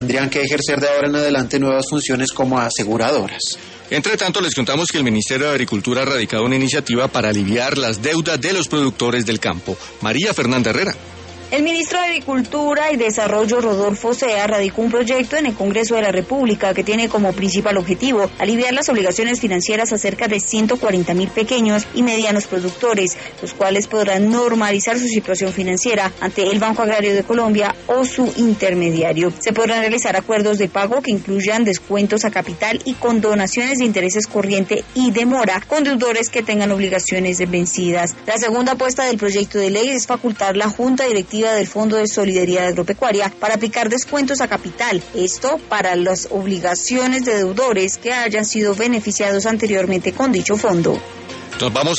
tendrían que ejercer de ahora en adelante nuevas funciones como aseguradoras. Entre tanto, les contamos que el Ministerio de Agricultura ha radicado una iniciativa para aliviar las deudas de los productores del campo. María Fernanda Herrera. El ministro de Agricultura y Desarrollo, Rodolfo Sea, radicó un proyecto en el Congreso de la República que tiene como principal objetivo aliviar las obligaciones financieras a cerca de 140.000 pequeños y medianos productores, los cuales podrán normalizar su situación financiera ante el Banco Agrario de Colombia o su intermediario. Se podrán realizar acuerdos de pago que incluyan descuentos a capital y condonaciones de intereses corriente y de mora con deudores que tengan obligaciones vencidas. La segunda apuesta del proyecto de ley es facultar la Junta Directiva del Fondo de Solidaridad Agropecuaria para aplicar descuentos a capital, esto para las obligaciones de deudores que hayan sido beneficiados anteriormente con dicho fondo. Nos vamos